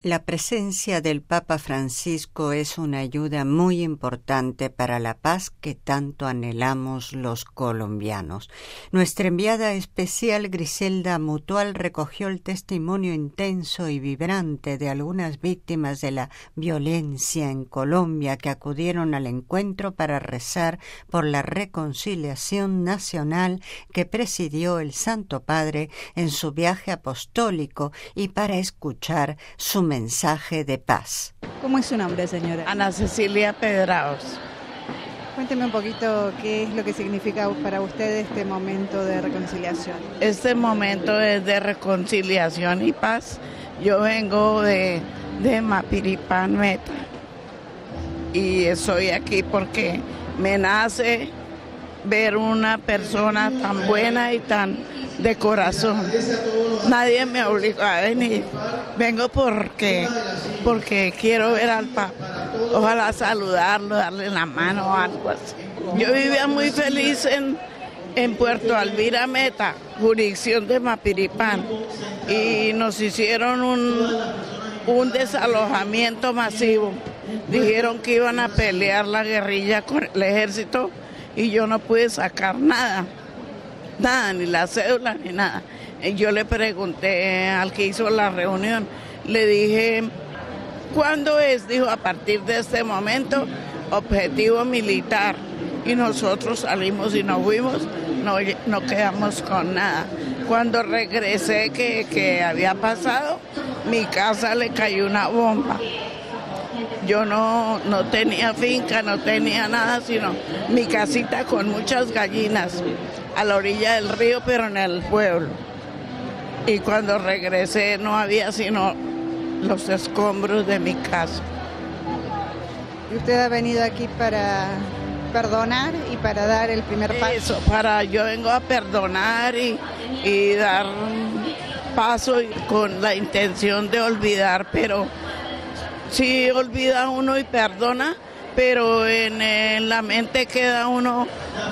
La presencia del Papa Francisco es una ayuda muy importante para la paz que tanto anhelamos los colombianos. Nuestra enviada especial Griselda Mutual recogió el testimonio intenso y vibrante de algunas víctimas de la violencia en Colombia que acudieron al encuentro para rezar por la reconciliación nacional que presidió el Santo Padre en su viaje apostólico y para escuchar su mensaje de paz. ¿Cómo es su nombre, señora? Ana Cecilia Pedraos. Cuénteme un poquito qué es lo que significa para usted este momento de reconciliación. Este momento es de reconciliación y paz. Yo vengo de Mapiripán, Meta, y estoy aquí porque me nace ver una persona tan buena y tan de corazón. Nadie me obligó a venir. Vengo porque quiero ver al Papa. Ojalá saludarlo, darle la mano o algo así. Yo vivía muy feliz en Puerto Alvira, Meta, jurisdicción de Mapiripán, y nos hicieron un desalojamiento masivo. Dijeron que iban a pelear la guerrilla con el ejército y yo no pude sacar nada, ni la cédula ni nada. Yo le pregunté al que hizo la reunión, le dije, ¿cuándo es? Dijo, a partir de este momento, objetivo militar. Y nosotros salimos y nos fuimos, no quedamos con nada. Cuando regresé, que había pasado, mi casa le cayó una bomba. Yo no tenía finca, no tenía nada, sino mi casita con muchas gallinas a la orilla del río, pero en el pueblo. Y cuando regresé no había sino los escombros de mi casa. ¿Y usted ha venido aquí para perdonar y para dar el primer paso? Eso, yo vengo a perdonar y dar paso con la intención de olvidar, pero sí olvida uno y perdona, pero en la mente queda uno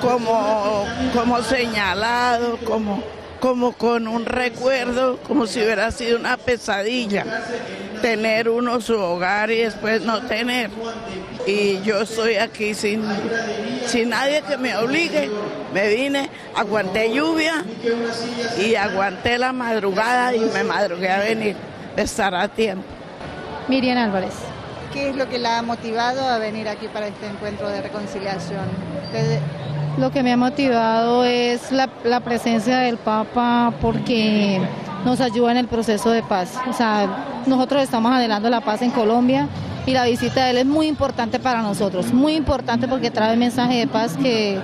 como señalado, como con un recuerdo, como si hubiera sido una pesadilla, tener uno su hogar y después no tener. Y yo estoy aquí sin nadie que me obligue. Me vine, aguanté lluvia y aguanté la madrugada y me madrugué a venir. Estará a tiempo. Miriam Álvarez. ¿Qué es lo que la ha motivado a venir aquí para este encuentro de reconciliación? Lo que me ha motivado es la presencia del Papa porque nos ayuda en el proceso de paz. O sea, nosotros estamos anhelando la paz en Colombia y la visita de él es muy importante para nosotros, muy importante porque trae un mensaje de paz que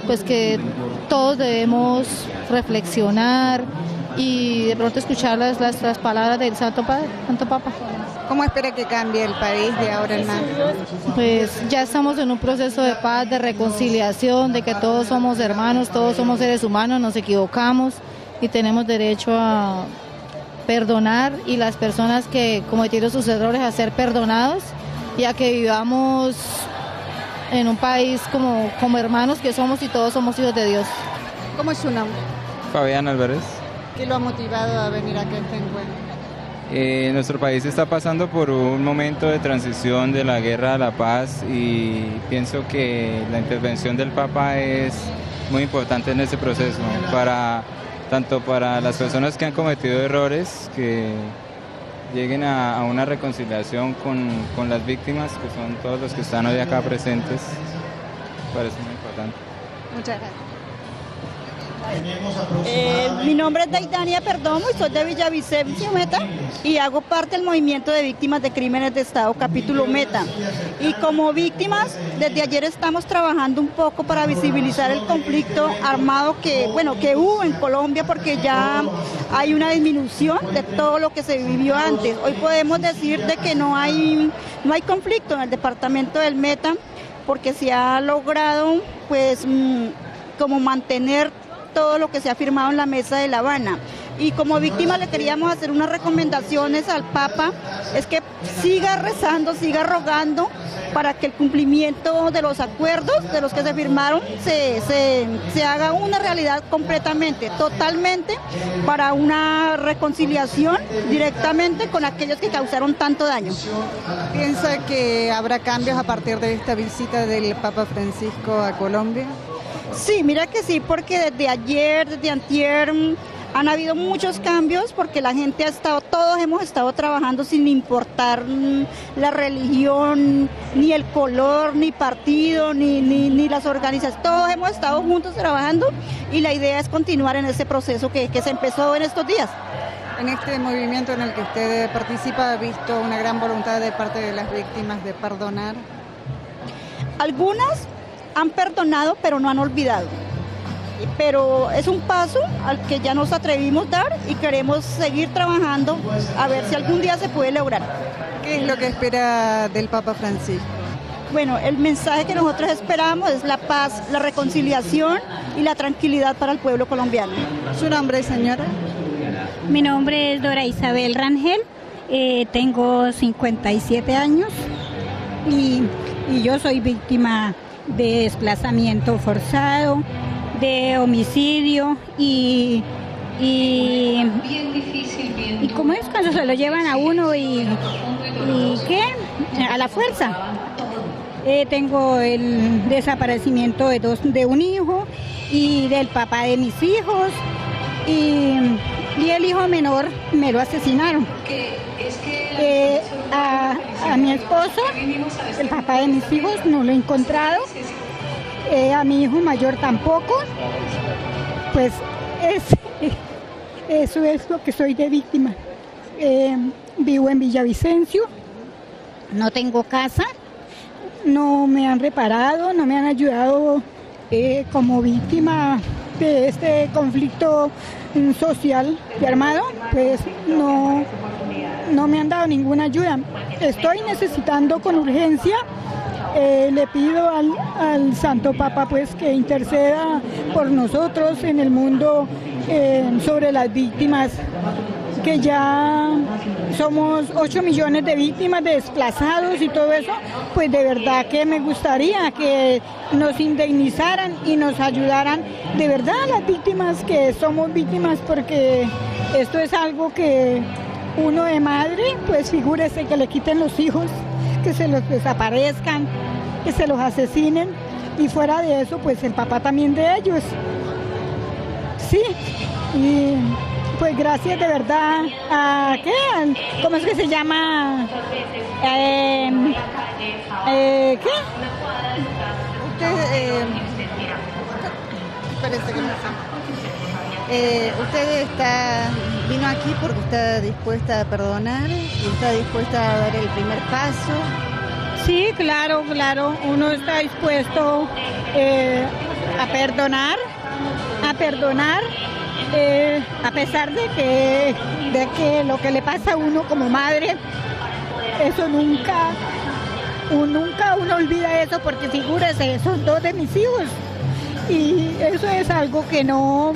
todos debemos reflexionar y de pronto escuchar las palabras del Santo Papa. ¿Cómo espera que cambie el país de ahora en más? Pues ya estamos en un proceso de paz, de reconciliación, de que todos somos hermanos, todos somos seres humanos, nos equivocamos y tenemos derecho a perdonar y las personas que cometieron sus errores a ser perdonados y a que vivamos en un país como hermanos que somos y todos somos hijos de Dios. ¿Cómo es su nombre? Fabián Álvarez. ¿Qué lo ha motivado a venir aquí a este encuentro? Nuestro país está pasando por un momento de transición de la guerra a la paz y pienso que la intervención del Papa es muy importante en ese proceso, tanto para las personas que han cometido errores, que lleguen a una reconciliación con las víctimas, que son todos los que están hoy acá presentes. Parece muy importante. Muchas gracias. Mi nombre es Daidania Perdomo y soy de Villavicencio, Meta, y hago parte del movimiento de víctimas de crímenes de Estado, capítulo Meta. Y como víctimas, desde ayer estamos trabajando un poco para visibilizar el conflicto armado que hubo en Colombia, porque ya hay una disminución de todo lo que se vivió antes. Hoy podemos decir de que no hay conflicto en el departamento del Meta, porque se ha logrado como mantener todo lo que se ha firmado en la mesa de La Habana. Y como víctima le queríamos hacer unas recomendaciones al Papa, es que siga rezando, siga rogando para que el cumplimiento de los acuerdos, de los que se firmaron, se haga una realidad completamente, totalmente, para una reconciliación directamente con aquellos que causaron tanto daño. ¿Piensa que habrá cambios a partir de esta visita del Papa Francisco a Colombia? Sí, mira que sí, porque desde ayer, desde antier, han habido muchos cambios porque la gente todos hemos estado trabajando sin importar la religión, ni el color, ni partido, ni las organizaciones. Todos hemos estado juntos trabajando y la idea es continuar en ese proceso que se empezó en estos días. En este movimiento en el que usted participa, ¿ha visto una gran voluntad de parte de las víctimas de perdonar? Algunas han perdonado, pero no han olvidado. Pero es un paso al que ya nos atrevimos a dar y queremos seguir trabajando a ver si algún día se puede lograr. ¿Qué es lo que espera del Papa Francisco? Bueno, el mensaje que nosotros esperamos es la paz, la reconciliación y la tranquilidad para el pueblo colombiano. ¿Su nombre, señora? Mi nombre es Dora Isabel Rangel, tengo 57 años y yo soy víctima de desplazamiento forzado, de homicidio y ¿cómo es cuando se lo llevan a uno y qué? A la fuerza. Tengo el desaparecimiento de un hijo y del papá de mis hijos y el hijo menor me lo asesinaron. A mi esposo, el papá de mis hijos, no lo he encontrado. A mi hijo mayor tampoco. Pues eso es lo que soy de víctima. Vivo en Villavicencio, no tengo casa, no me han reparado, no me han ayudado como víctima de este conflicto social y armado, pues no me han dado ninguna ayuda. Estoy necesitando con urgencia, le pido al Santo Papa pues que interceda por nosotros en el mundo sobre las víctimas, que ya somos 8 millones de víctimas, de desplazados y todo eso, pues de verdad que me gustaría que nos indemnizaran y nos ayudaran de verdad a las víctimas que somos víctimas, porque esto es algo que uno de madre, pues figúrese que le quiten los hijos, que se los desaparezcan, que se los asesinen, y fuera de eso, pues el papá también de ellos. Sí, y pues gracias de verdad a, ¿qué? ¿Cómo es que se llama? ¿Qué? Usted, parece que no sé. Usted vino aquí porque está dispuesta a perdonar y está dispuesta a dar el primer paso. Sí, claro, uno está dispuesto a perdonar, a pesar de que lo que le pasa a uno como madre, eso nunca uno olvida eso, porque figúrese, son 2 de mis hijos y eso es algo que no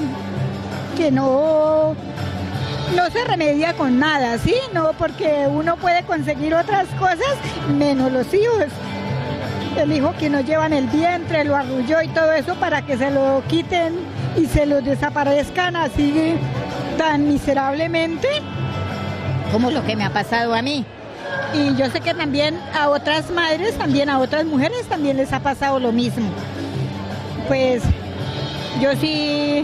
se remedia con nada, ¿sí? No, porque uno puede conseguir otras cosas menos los hijos. El hijo que nos lleva en el vientre, lo arrulló y todo eso para que se lo quiten y se lo desaparezcan así tan miserablemente como lo que me ha pasado a mí. Y yo sé que también a otras madres, también a otras mujeres también les ha pasado lo mismo. Pues yo sí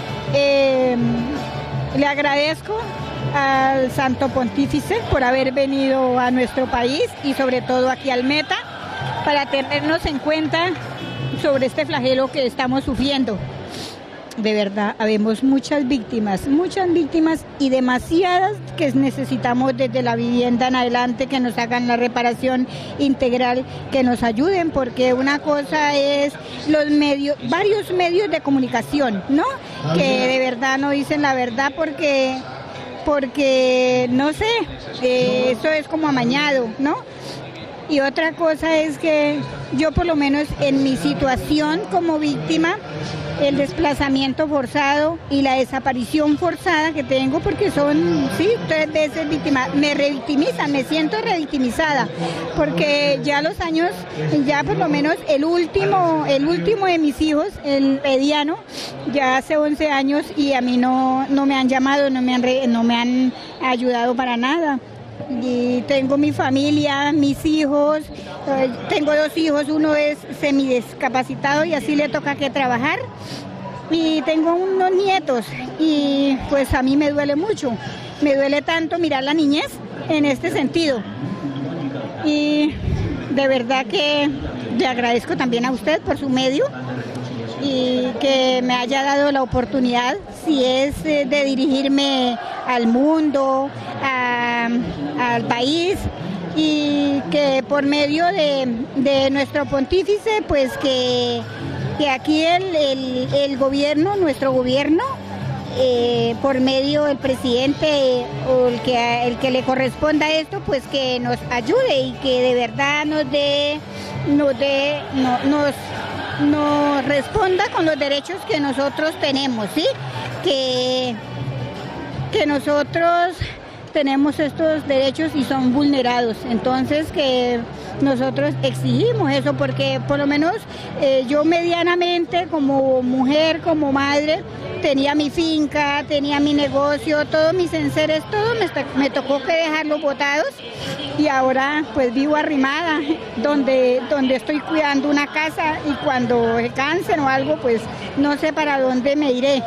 le agradezco al Santo Pontífice por haber venido a nuestro país y sobre todo aquí al Meta para tenernos en cuenta sobre este flagelo que estamos sufriendo. De verdad, habemos muchas víctimas y demasiadas que necesitamos desde la vivienda en adelante que nos hagan la reparación integral, que nos ayuden, porque una cosa es varios medios de comunicación, ¿no? Que de verdad no dicen la verdad porque no sé, eso es como amañado, ¿no? Y otra cosa es que yo por lo menos en mi situación como víctima, el desplazamiento forzado y la desaparición forzada que tengo, porque son, sí, 3 veces víctima. Me revictimizan, me siento revictimizada, porque ya los años, ya por lo menos el último de mis hijos, el mediano, ya hace 11 años y a mí no me han llamado, no me han ayudado para nada. Y tengo mi familia, mis hijos, tengo 2 hijos, uno es semidiscapacitado y así le toca que trabajar, y tengo unos nietos y pues a mí me duele mucho, me duele tanto mirar la niñez en este sentido, y de verdad que le agradezco también a usted por su medio y que me haya dado la oportunidad, si es de dirigirme al mundo, al país, y que por medio de nuestro pontífice, pues que aquí el gobierno, nuestro gobierno, por medio del presidente o el que le corresponda esto, pues que nos ayude y que de verdad nos responda con los derechos que nosotros tenemos, ¿sí? Que nosotros tenemos estos derechos y son vulnerados, entonces que nosotros exigimos eso, porque por lo menos yo medianamente como mujer, como madre, tenía mi finca, tenía mi negocio, todos mis enseres, todo me tocó que dejarlos botados, y ahora pues vivo arrimada, donde estoy cuidando una casa, y cuando se cansen o algo, pues no sé para dónde me iré.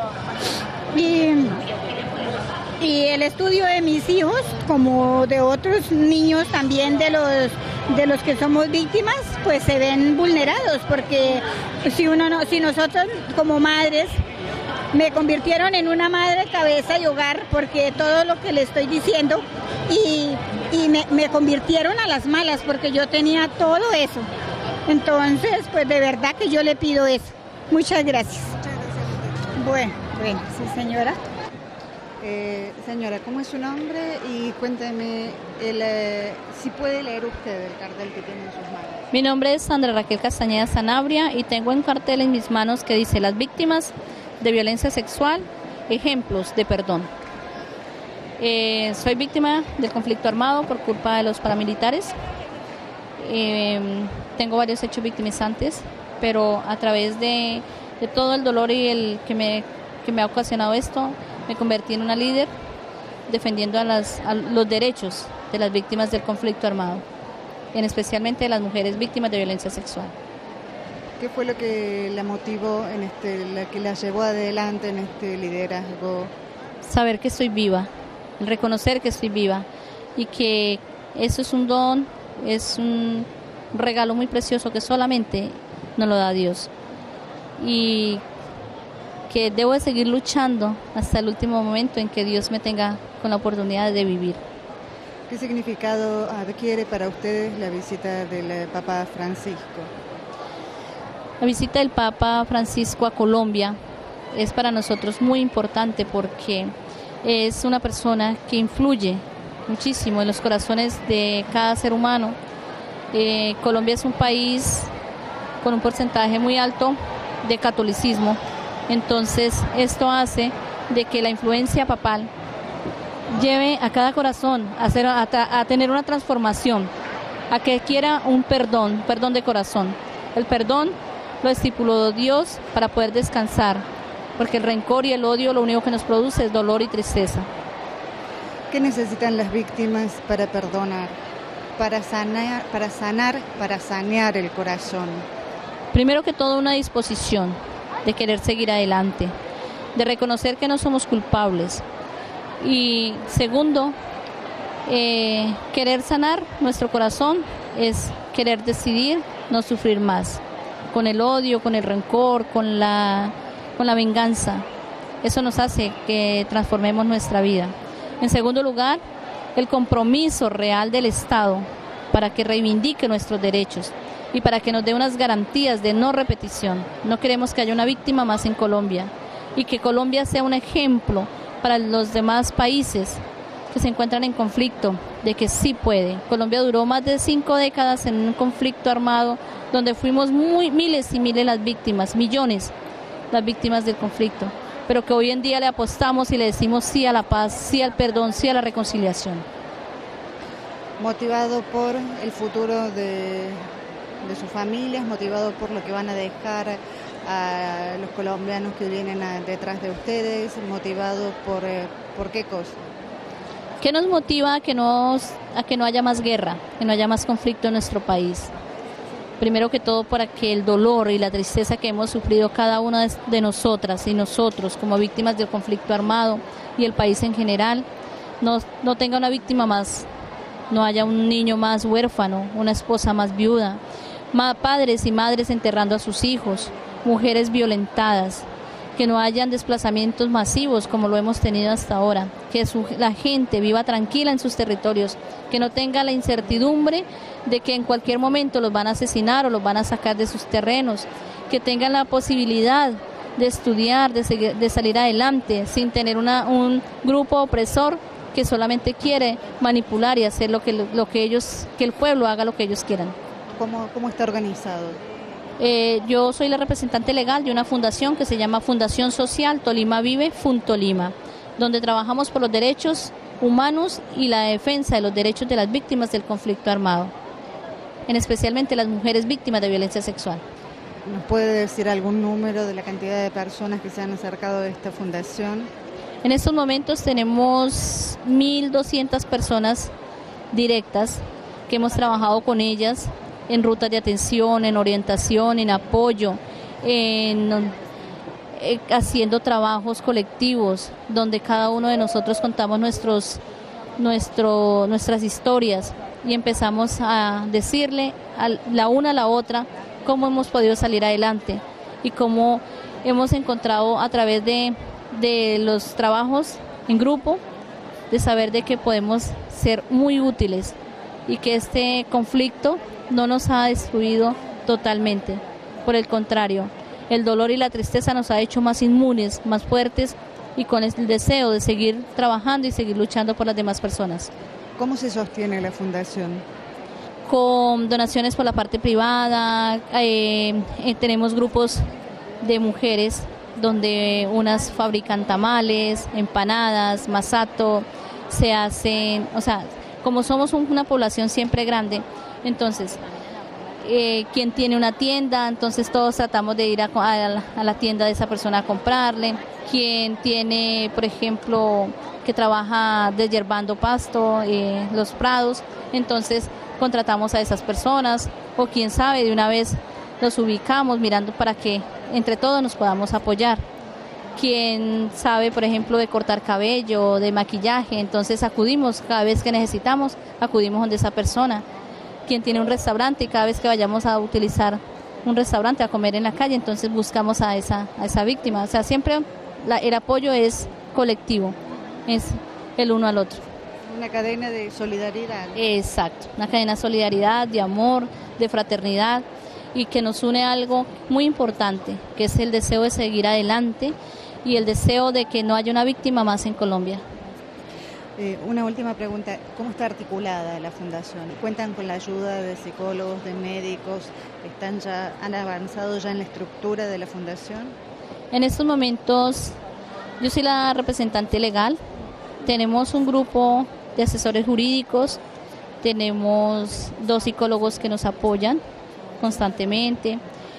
Y el estudio de mis hijos, como de otros niños también de los que somos víctimas, pues se ven vulnerados, porque si nosotros como madres, me convirtieron en una madre cabeza de hogar, porque todo lo que le estoy diciendo, y me convirtieron a las malas, porque yo tenía todo eso. Entonces, pues de verdad que yo le pido eso. Muchas gracias. Bueno, sí, señora. Señora, ¿cómo es su nombre? Y cuénteme si puede leer usted el cartel que tiene en sus manos. Mi nombre es Sandra Raquel Castañeda Sanabria y tengo un cartel en mis manos que dice: las víctimas de violencia sexual, ejemplos de perdón. Soy víctima del conflicto armado por culpa de los paramilitares. Tengo varios hechos victimizantes, pero a través de todo el dolor y el que me ha ocasionado esto, me convertí en una líder defendiendo a los derechos de las víctimas del conflicto armado, especialmente de las mujeres víctimas de violencia sexual. ¿Qué fue lo que la motivó, la que la llevó adelante en este liderazgo? Saber que estoy viva, reconocer que estoy viva y que eso es un don, es un regalo muy precioso que solamente nos lo da Dios. Y que debo de seguir luchando hasta el último momento en que Dios me tenga con la oportunidad de vivir. ¿Qué significado adquiere para ustedes la visita del Papa Francisco? La visita del Papa Francisco a Colombia es para nosotros muy importante porque es una persona que influye muchísimo en los corazones de cada ser humano. Colombia es un país con un porcentaje muy alto de catolicismo. Entonces, esto hace de que la influencia papal lleve a cada corazón a tener una transformación, a que quiera un perdón de corazón. El perdón lo estipuló Dios para poder descansar, porque el rencor y el odio lo único que nos produce es dolor y tristeza. ¿Qué necesitan las víctimas para perdonar, para sanear el corazón? Primero que todo, una disposición de querer seguir adelante, de reconocer que no somos culpables. Y segundo, querer sanar nuestro corazón es querer decidir no sufrir más, con el odio, con el rencor, con la venganza. Eso nos hace que transformemos nuestra vida. En segundo lugar, el compromiso real del Estado para que reivindique nuestros derechos y para que nos dé unas garantías de no repetición. No queremos que haya una víctima más en Colombia y que Colombia sea un ejemplo para los demás países que se encuentran en conflicto, de que sí puede. Colombia duró más de 5 décadas en un conflicto armado donde fuimos miles y miles las víctimas, millones, las víctimas del conflicto, pero que hoy en día le apostamos y le decimos sí a la paz, sí al perdón, sí a la reconciliación. Motivado por el futuro de sus familias, motivado por lo que van a dejar a los colombianos que vienen detrás de ustedes, motivado por qué cosa. ¿Qué nos motiva a que no haya más guerra, que no haya más conflicto en nuestro país? Primero que todo, para que el dolor y la tristeza que hemos sufrido cada una de nosotras y nosotros como víctimas del conflicto armado y el país en general no tenga una víctima más, no haya un niño más huérfano, una esposa más viuda, padres y madres enterrando a sus hijos, mujeres violentadas, que no hayan desplazamientos masivos como lo hemos tenido hasta ahora, que la gente viva tranquila en sus territorios, que no tenga la incertidumbre de que en cualquier momento los van a asesinar o los van a sacar de sus terrenos, que tengan la posibilidad de estudiar, de salir adelante sin tener un grupo opresor que solamente quiere manipular y hacer que el pueblo haga lo que ellos quieran. ¿Cómo está organizado? Yo soy la representante legal de una fundación que se llama Fundación Social Tolima Vive, Funtolima, donde trabajamos por los derechos humanos y la defensa de los derechos de las víctimas del conflicto armado, especialmente las mujeres víctimas de violencia sexual. ¿Nos puede decir algún número de la cantidad de personas que se han acercado a esta fundación? En estos momentos tenemos 1.200 personas directas que hemos trabajado con ellas en rutas de atención, en orientación, en apoyo, haciendo trabajos colectivos, donde cada uno de nosotros contamos nuestras historias y empezamos a decirle la una a la otra cómo hemos podido salir adelante y cómo hemos encontrado a través de los trabajos en grupo, de saber de que podemos ser muy útiles y que este conflicto no nos ha destruido totalmente. Por el contrario, el dolor y la tristeza nos ha hecho más inmunes, más fuertes y con el deseo de seguir trabajando y seguir luchando por las demás personas. ¿Cómo se sostiene la fundación? Con donaciones por la parte privada, tenemos grupos de mujeres donde unas fabrican tamales, empanadas, masato, se hacen, como somos una población siempre grande, entonces quien tiene una tienda, entonces todos tratamos de ir a la tienda de esa persona a comprarle. Quien tiene, por ejemplo, que trabaja desyerbando pasto, los prados, entonces contratamos a esas personas, o quien sabe, de una vez los ubicamos mirando para que entre todos nos podamos apoyar. Quien sabe, por ejemplo, de cortar cabello, de maquillaje, entonces acudimos cada vez que necesitamos, acudimos donde esa persona. Quien tiene un restaurante y cada vez que vayamos a utilizar un restaurante a comer en la calle, entonces buscamos a esa víctima. Siempre el apoyo es colectivo, es el uno al otro. Una cadena de solidaridad. Exacto, una cadena de solidaridad, de amor, de fraternidad, y que nos une algo muy importante, que es el deseo de seguir adelante y el deseo de que no haya una víctima más en Colombia. Una última pregunta, ¿cómo está articulada la fundación? ¿Cuentan con la ayuda de psicólogos, de médicos? ¿Han avanzado ya en la estructura de la fundación? En estos momentos yo soy la representante legal, tenemos un grupo de asesores jurídicos, tenemos 2 psicólogos que nos apoyan constantemente,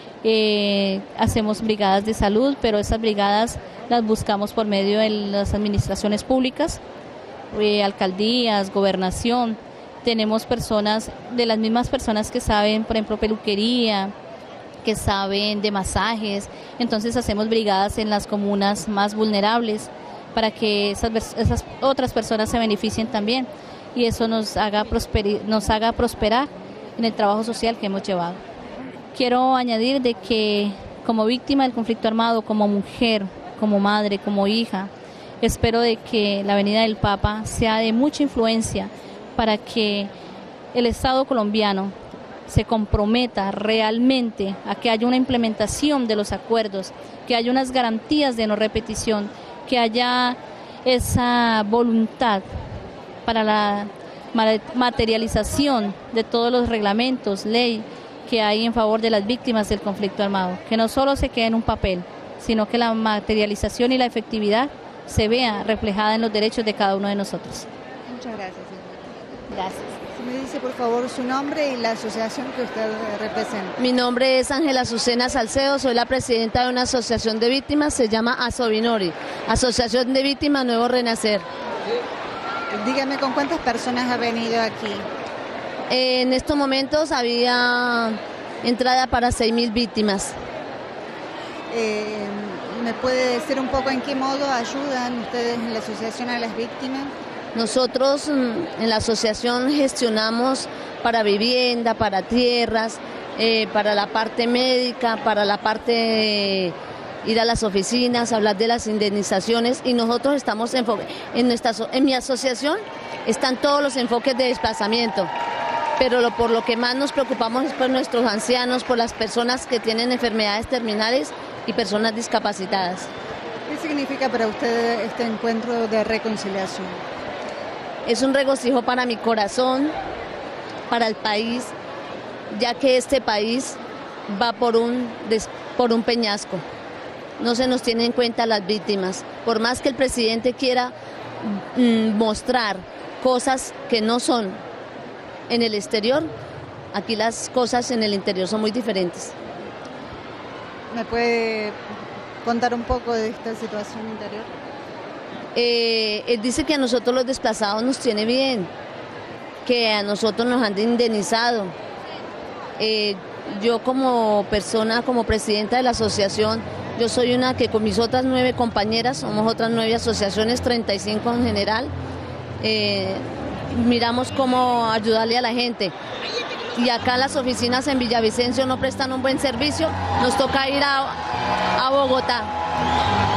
hacemos brigadas de salud, pero esas brigadas las buscamos por medio de las administraciones públicas, alcaldías, gobernación. Tenemos personas, de las mismas personas que saben, por ejemplo, peluquería, que saben de masajes, entonces hacemos brigadas en las comunas más vulnerables para que esas otras personas se beneficien también y eso nos haga prosperar en el trabajo social que hemos llevado. Quiero añadir de que como víctima del conflicto armado, como mujer, como madre, como hija, espero de que la venida del Papa sea de mucha influencia para que el Estado colombiano se comprometa realmente a que haya una implementación de los acuerdos, que haya unas garantías de no repetición, que haya esa voluntad para la materialización de todos los reglamentos, ley que hay en favor de las víctimas del conflicto armado, que no solo se quede en un papel, sino que la materialización y la efectividad se vea reflejada en los derechos de cada uno de nosotros. Muchas gracias, señora. Gracias. Si me dice por favor su nombre y la asociación que usted representa. Mi nombre es Ángela Azucena Salcedo, soy la presidenta de una asociación de víctimas, se llama Asobinori, Asociación de Víctimas Nuevo Renacer. Dígame, ¿con cuántas personas ha venido aquí? En estos momentos había entrada para 6.000 víctimas. ¿Me puede decir un poco en qué modo ayudan ustedes en la asociación a las víctimas? Nosotros en la asociación gestionamos para vivienda, para tierras, para la parte médica, para la parte de ir a las oficinas, hablar de las indemnizaciones, y nosotros estamos en mi asociación están todos los enfoques de desplazamiento, pero por lo que más nos preocupamos es por nuestros ancianos, por las personas que tienen enfermedades terminales y personas discapacitadas. ¿Qué significa para usted este encuentro de reconciliación? Es un regocijo para mi corazón, para el país, ya que este país va por un peñasco. No se nos tiene en cuenta las víctimas. Por más que el presidente quiera mostrar cosas que no son en el exterior, aquí las cosas en el interior son muy diferentes. ¿Me puede contar un poco de esta situación interior? Él dice que a nosotros los desplazados nos tiene bien, que a nosotros nos han indemnizado. Yo como persona, como presidenta de la asociación, yo soy una que con mis otras 9 compañeras, somos otras 9 asociaciones, 35 en general, miramos cómo ayudarle a la gente. Y acá las oficinas en Villavicencio no prestan un buen servicio, nos toca ir a Bogotá.